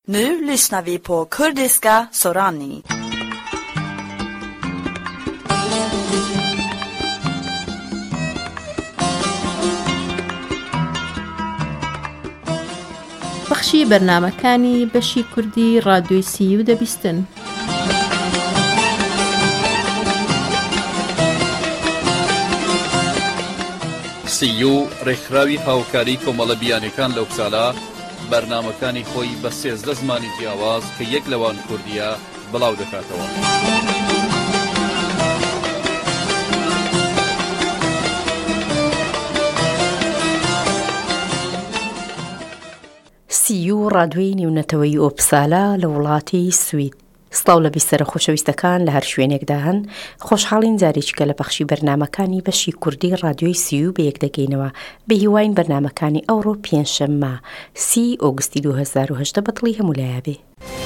Nu lyssnar vi på kurdiska Sorani. بەخشی بەرنامەکانی بەشی کوردی ڕادیۆی سیو دەبیستن. سیو ڕێکخراوی هاوکاری کۆمەڵە بیانەکان لەو ساڵە بەرنامەکانی خۆی بە 13 زمانی جیاواز کە یەک لەوان کوردیە بڵاو دەکاتەوە. سیو ڕادیۆی نێونەتەوەی ئۆپسالا لە وڵاتی سوید. سڵاو لە بیسەرە خۆشەویستەکان لە هەر شوێنێکدا هەن، خۆشحاڵین جارێککە لە بەخشی بەرنامەکانی بەشی کوردی ڕادیۆی سیو بە یەک دەگەینەوە بە هیواین بەرنامەکانی ئەوڕۆ پێنجشەممە 30 ئۆگستی 2010 بەدڵی هەمولایە بێ.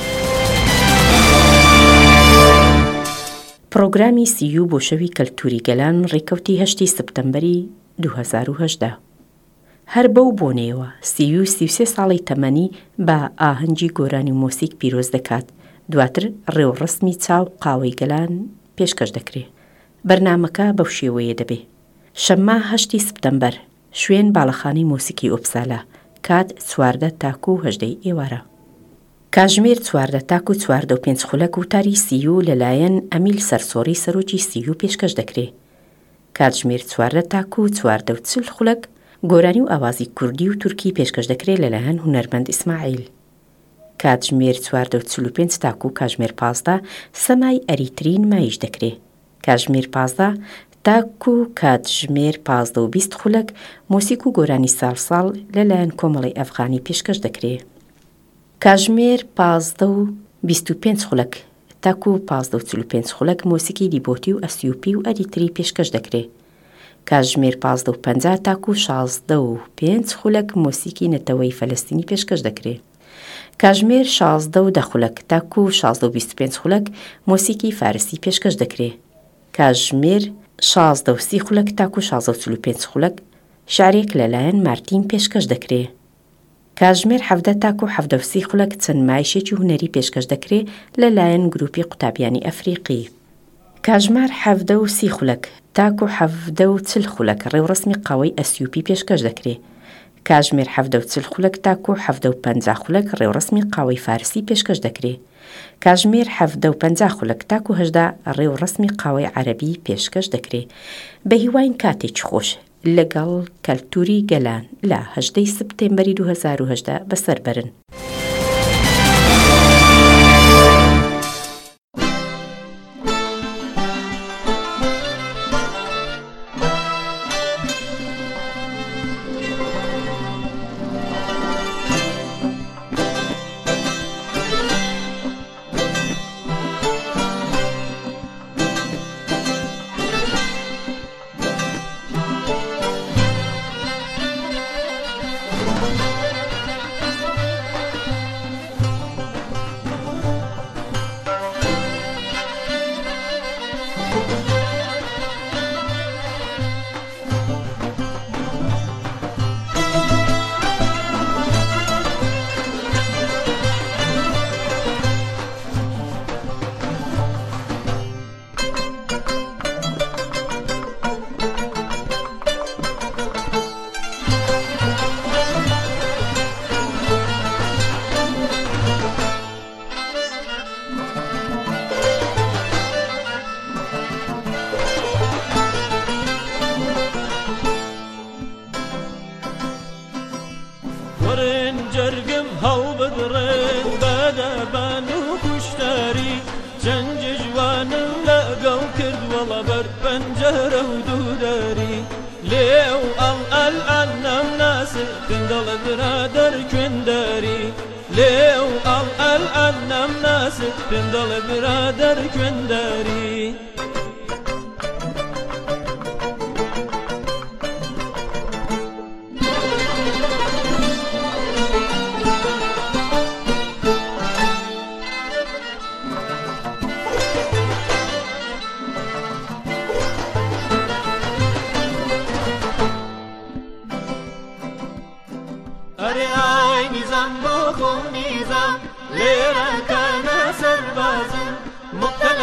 پرۆگرامی سیو بۆ شەوی کەلتوری گەلان ڕێکەوتی 8 سپتەمبەری 2010. هەر بەو بۆنەوە 33 ساڵی تەمەنی بە ئاهەنگی گۆرانی و مۆسیک پیرۆز دەکات. دواتر ڕێوڕسمی چاو قاوەی گەلان پێشکەش دەکرێت. بەرنامەکە بەو شێوەیە دەبێ. شەممە 8 سپتەمبەر شوێن باڵەخانەی مۆسیکی ئۆپسالا، کات 14 تاکو و 18 ئێوارە. کاتژمێر 14 تاکو و 45 خولەک وتاری سیو لەلایەن ئەمیل سەرسۆڕی سەرۆکی سیو پێشکەش دەکرێت. کاتژمێر 14 تاکو و 40 خولەک گۆرانی و ئاوازی کوردی و تورکی پێشکەش دەکرێت لەلایەن هونەرمەند ئیسماعیل. کاتژمێر 45 تاکو و کاتژمێر 15 سەمای ئەریتری نمایش دەکرێت. کاتژمێر 15 تاکو و کاتژمێر 15 و 20 خولەک مۆسیک و گۆرانی ساڵ لەلایەن کۆمەڵی ئەفغانی پێشکەش دەکرێت. کاتژمێر 15 و 25 خولەک تاکو و 15 و 45 خولەک مۆسیکی دیبۆتی و ئەسیوپی و ئەریتری پێشکەش دەکرێت. کاتژمێر 15 و 50 تاکو و 16 و 5 خولەک مۆسیکی نەتەوەی فەلەستینی پێشکەش دەکرێت. کاتژمێر 16 و 10 خولەک تاکو و 16 و 25 خولەک مۆسیکی فارسی پێشکەش دەکرێت. کاتژمێر 16 و 30 خولەک تاکو و 16 و 45 خولەک شارێک لەلایەن مارتین پێشکەش دەکرێت. کاتژمێر 17 تاکو و 70 خولەک چەند مایشێکی هونەری پێشکەش دەکرێت لەلایەن گروپی قوتابیانی ئەفریقی. کاتژمێر 17 و 30 خولەک تاکو و 40 خولەک ڕێوڕسمی قاوەی ئەسیوپی پێشکەش دەکرێت. کاتژمێر 40 خولەک تاکو و 50 خولەک ڕێوڕسمی قاوەی فارسی پێشکەش دەکرێت. کاتژمێر 50 خولەک تاکو و 18 ڕێوڕسمی قاوەی عەرەبی پێشکەش دەکرێت. بە هیواین کاتێکی خۆش لەگەڵ کەلتوری گەلان لە 8 سپتێمبەری 2010 بەسەر بەرن.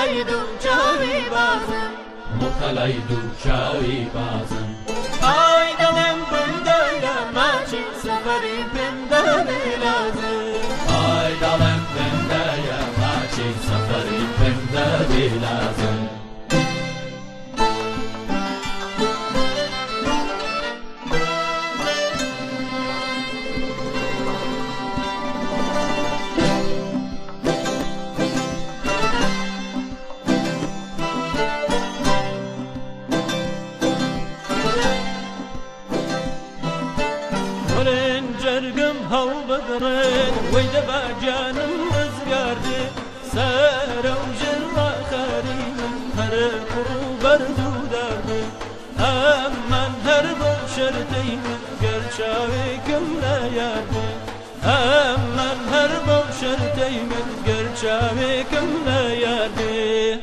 متليدو جاوي بازم متليدو جاوي بازم آي دلم بندايا ماشي سفري بنداني لازم آي دلم بندايا ماشي سفري بنداني لازم هو بدرين ويدبا جانم ازقاردي سارة وجرة خارين هرب وبردو داردي أمن هرب وشرتين قل شاويكم لا ياردي أمن هرب وشرتين قل شاويكم لا ياردي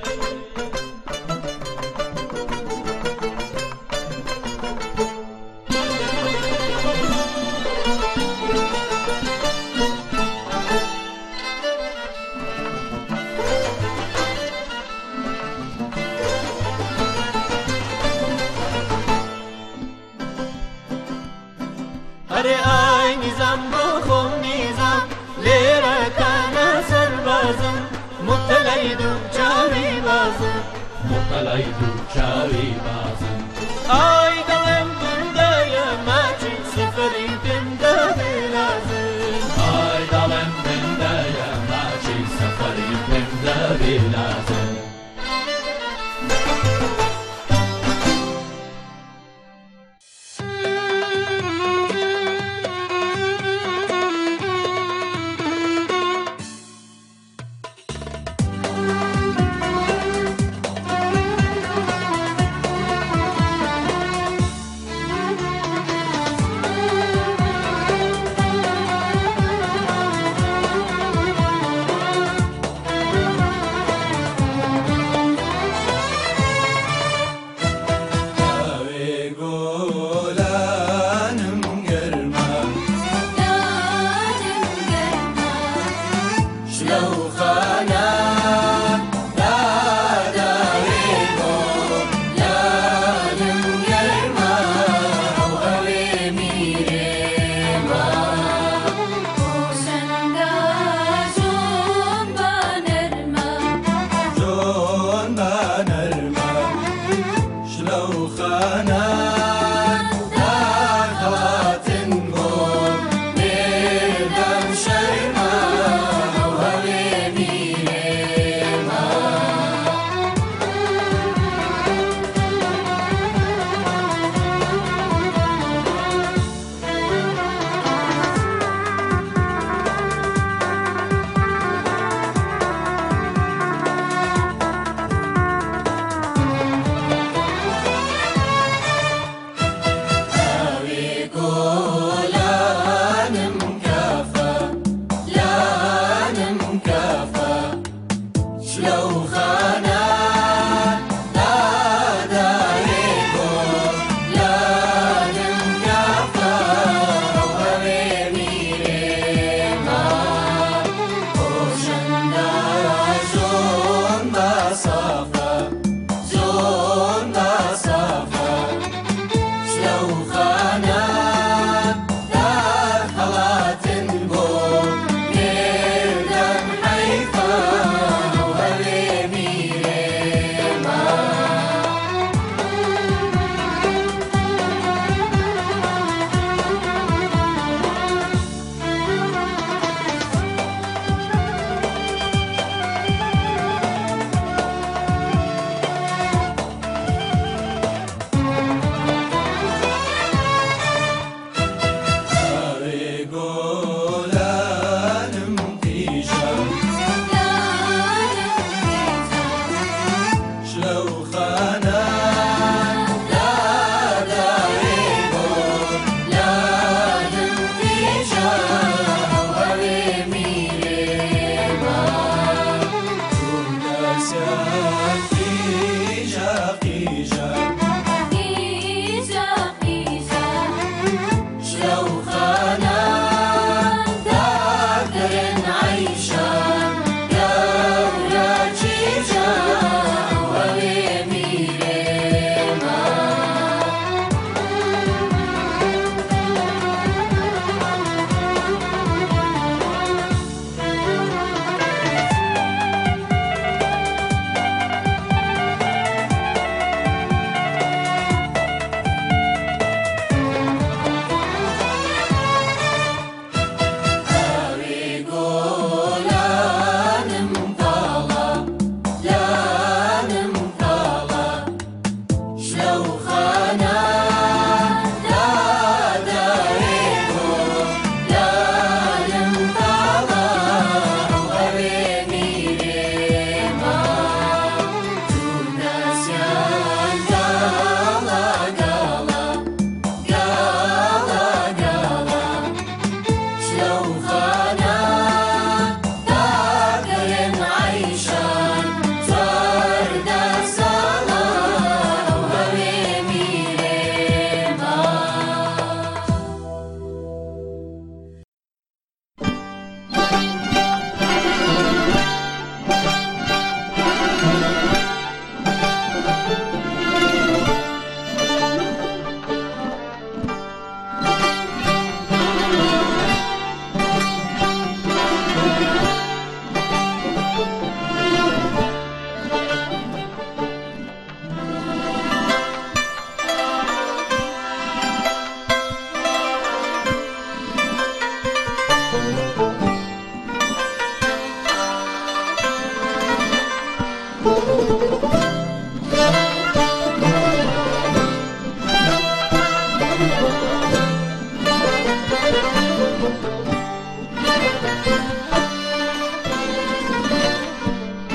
هري آي نظام بخو نظام ليرا كان سربازم متليدو جاوي بازم متليدو جاوي بازم آي دلم بندايا ماشي سفري بنداني لازم آي دلم بندايا ماشي سفري بنداني لازم عيشان يا ولاد شيشان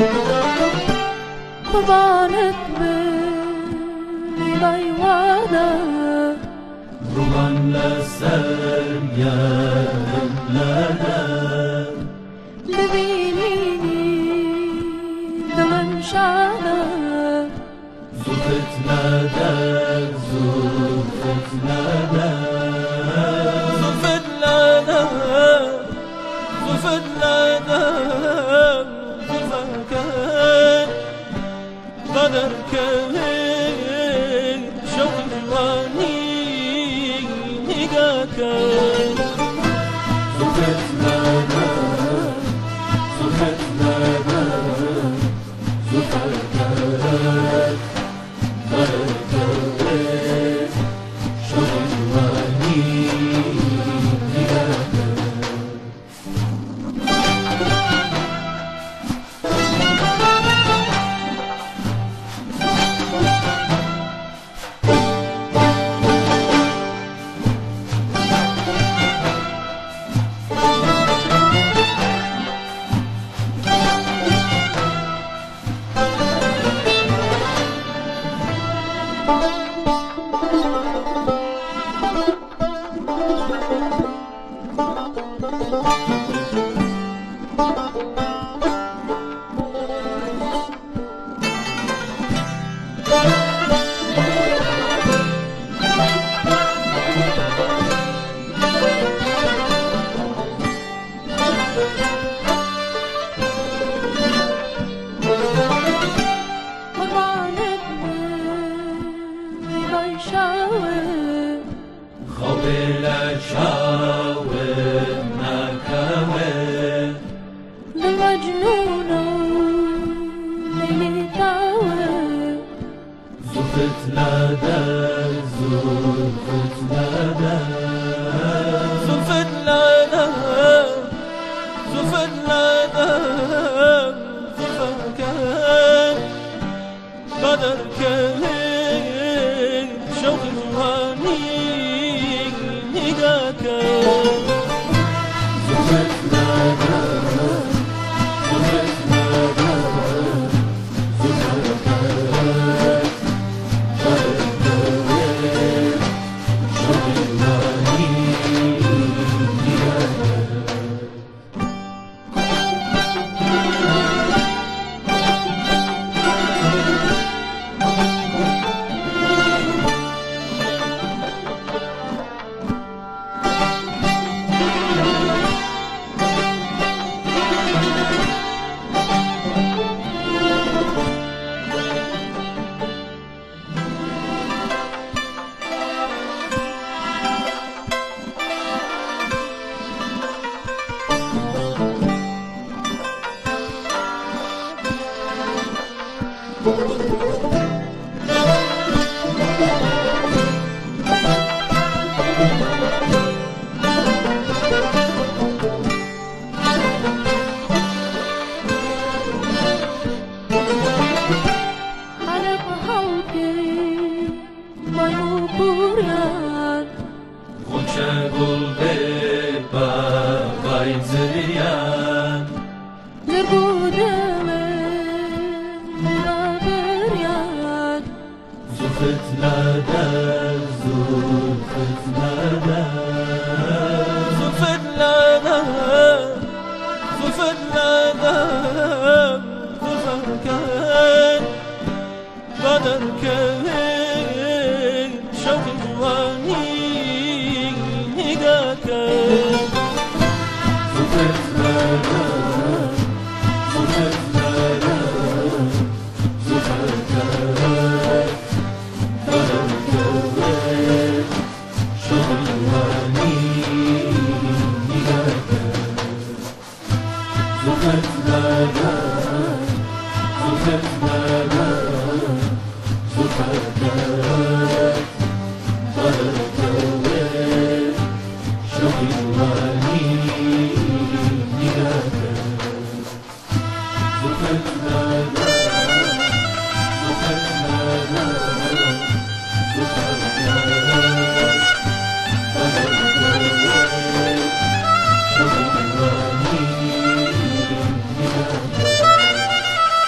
قربانت بایوانا روان لسر یادلنا ببینینی دلم شانا زلفت ندر زلفت ندر زلفت ندر زلفت ندر زلفك قدر كهين شوق جواني نقاك زلفت ندر زلفت ندر زلفك قدر كهين شوق جواني نقاك قربانت بایشاوه خوابل شاور نکوه لمجنونو لیلی تاوه زلفت ندر زلفت ندر زلفت ندر زلفت ندر زلفك قدر كهين شوق جواني نقاك زلفت ندر زلفت ندر زلفك قدر كهين شوق جواني نقاك حلق halkı maymu kuryan غنچه گل به باغای زریان لبودم مرابریان زلفت ندر زلفت ندر زلفت ندر زلفت ندر زلفك قدر كهين شوق جواني نقاك زلفت ندر زلفت ندر زلفك قدر كهين شوق جواني نقاك زلفت ندر زلفت ندر زلفك قدر كهين شوق جواني نقاك زلفت ندر زلفت ندر زلفك قدر كهين شوق جواني نقاك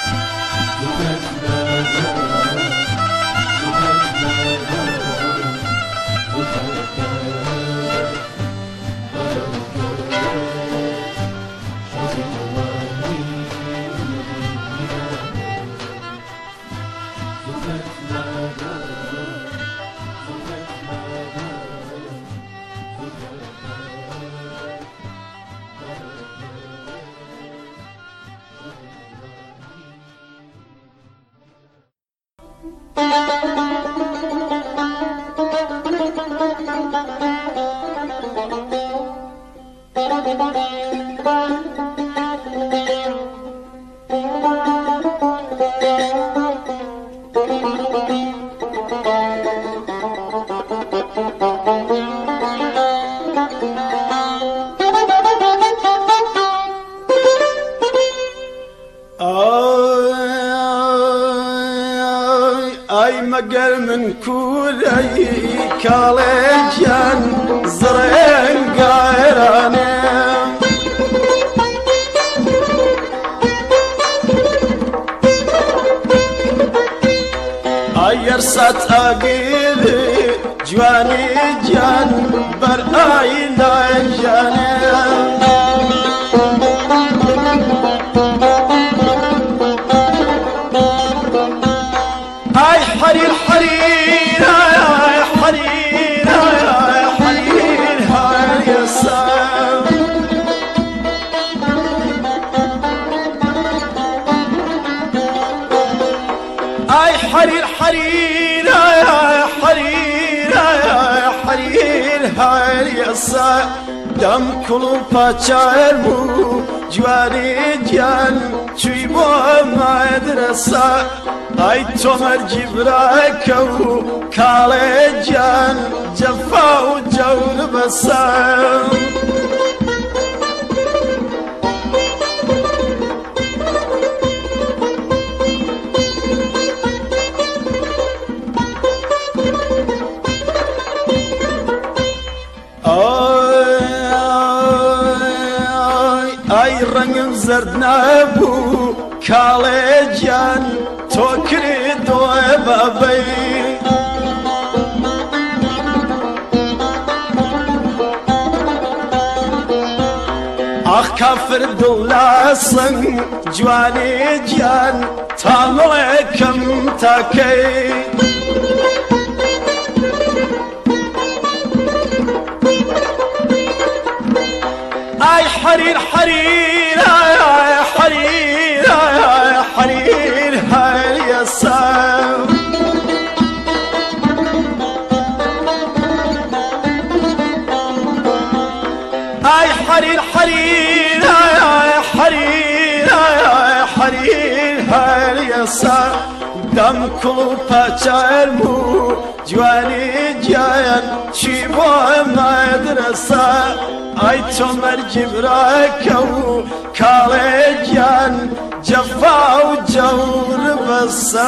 ئای مەگەر من کوورەی کاڵێجیان زڕێنگایرانێ ئەگەر ئاگیری جوانی گیان بەر ئاینایژانێ ئای حەریر حەریر ئای حەریر ئای حەریر هەرێسا ئای حەریر حەریر ئای حەریر ئای حەریر هەرێسا دەم کوڵ و پاچار بوو جوانی گیان چووی بۆ مەدرەسە ئای تۆمەرگی براکە و کاڵێجیان جەفا و جەور بەسە ئای ڕەنگم زەرد نەبوو کاڵێجیان تۆ کردۆە بەبەی ئاخ کافر دڵ لاسن جوانی گیان تامەڵێکم تاکەی ئای حەریر حەریر ئای حەریر ئای حەریر هەرێسا ئای حەریر حەریر ئای حەریر ئای حەریر هەرێسا دەم کوڵ و پاچار بوو جوانی گیان چی بۆ مەدرەسە ئای تۆمەرگی براکە و کاڵێجیان جەفا و جەور بەسە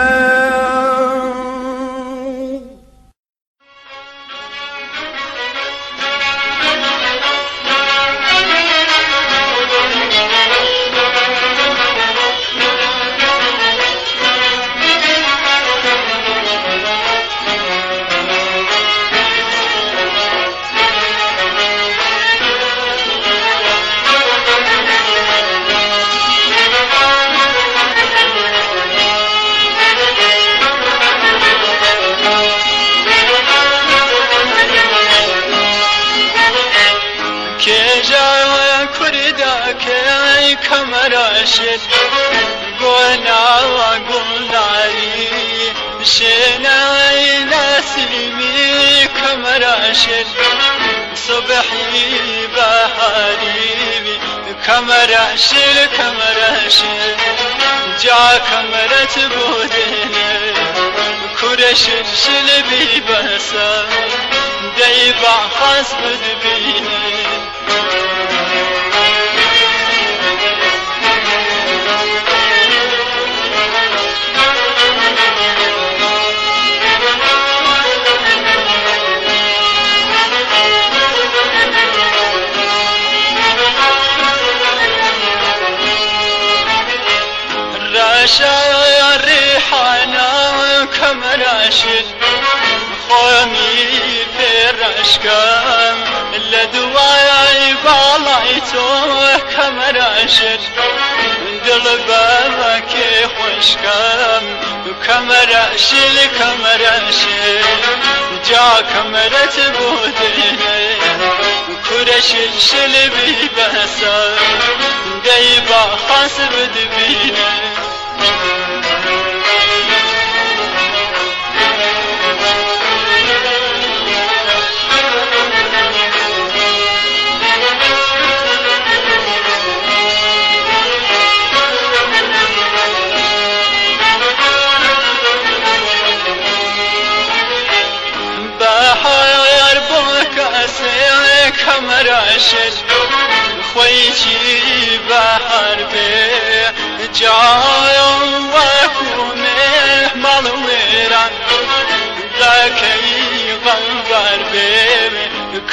کەمەرەشت بۆ ناوە گوڵداری شێنەی نەسیمی کەمەرەشت سبحی بەهاریبی کەمەرەشت کەمەرەشت جا کەمەرەت بۆ دێنێ کوورەشت شلبی بەسە دەی بەخەس بدبینێ رشا ریحانا کەمەرەشت خۆمی پێڕەشکەم لە دوای باڵای تۆ کەمەرەشت دڵ بەمەکێ خۆشکەم کەمەرەشت کەمەرەشت جا کەمەرەت بۆ دێنێ کوورەشت شلبی بەسە دەی بەخەس بدبینێ بەحەیار بۆ کەسێ کەمەرەشت خۆیکی بەهار بێ جاڵ وەکو مێ ماڵ وێرە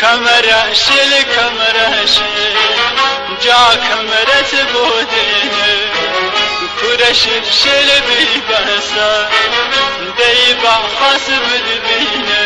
كمرشل كمرشل جا كمرت بودينه كرشل شل بيبسا ديبا حسب دبينه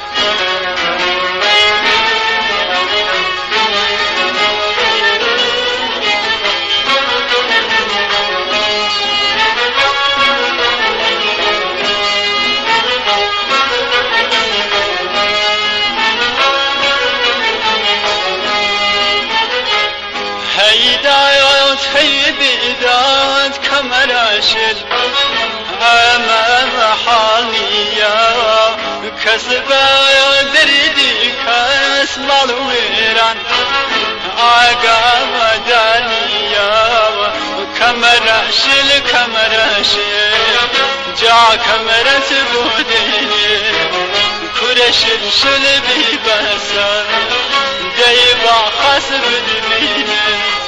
هيدات كمراشل أمام حاليا كسبا دردي كاس مالويران آقا مدانيا كمراشل كمراشل جا كمرت بوديني كرشل شل بيبسا ديبا خسب دبيني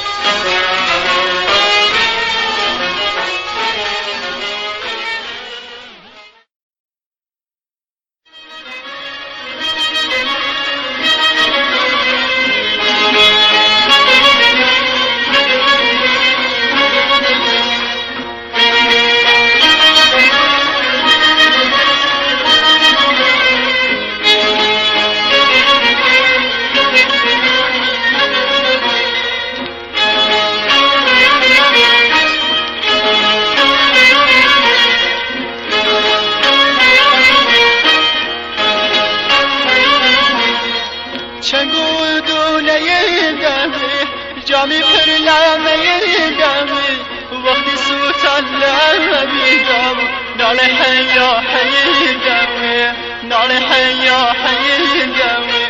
جامي فرلا ميدامي وقت صوت الله بيدام نالي حيا حيدامي نالي حيا حيدامي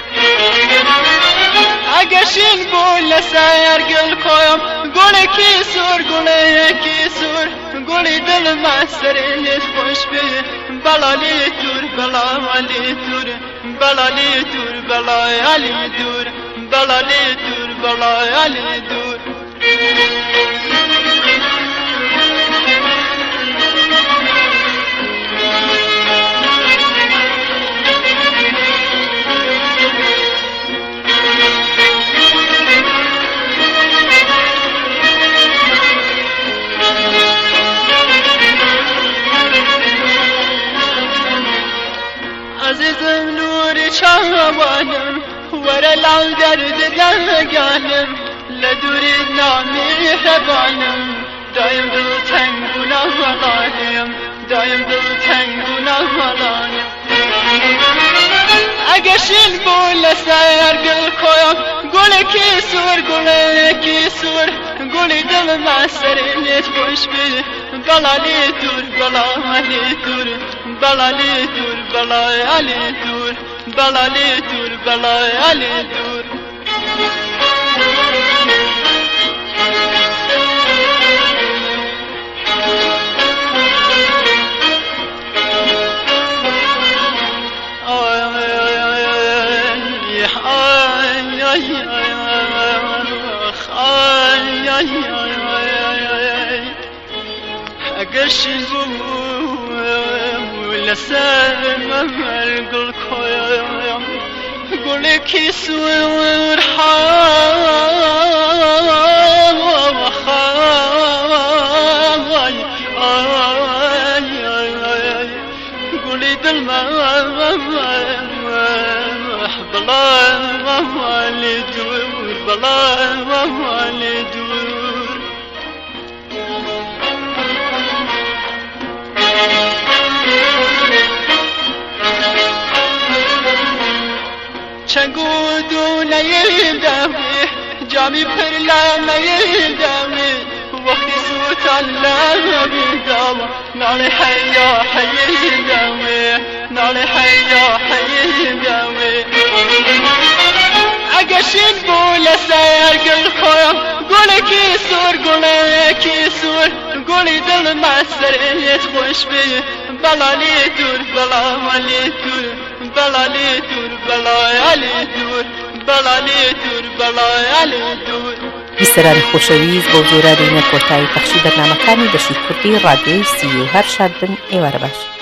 عقشين بولا ساير قل قيم قولي كيسور قولي كيسور قولي دل ما سريت خوش بي بلا لي تور بلا مالي تور بلا لي تور بلا علي دور بلا لي تور بلا علي دور عزيزم نوري شوانم ورا العودر دلقانم لدوري نامي حبانم دايم بالتنقنا ملانم دايم بالتنقنا ملانم اقشين بولا ساير قل قيم قولي كيسور قولي كيسور قولي دل ما سريت خوش بي بلا لي تور بلا علي تور بلا لي تور بلا علي تور بلا لي تور بلا علي تور لسان القل قيم قولي كيسور حام وخاي قولي دل ما بلا ما لدور بلا ما لدور چنگودون یلدمی جامی پرلام یلدمی وقتی سوتان لبیدم نالی حیا حیدمی نالی حیا حیدمی اگشین بولا سیر گل خویم گلی کیسور گلی دل مسریت خوش بی بلا لی دور بلا مالی دور بلا لي دور بلا علي دور بلا لي دور بلا علي دور بیسەرانی خۆشەویست بۆ جۆرە دەینە کۆتایی پەخشی بەرنامەکانی دەشی کوردی ڕادیۆی سی و هەر شاد بن ئێوارە باش.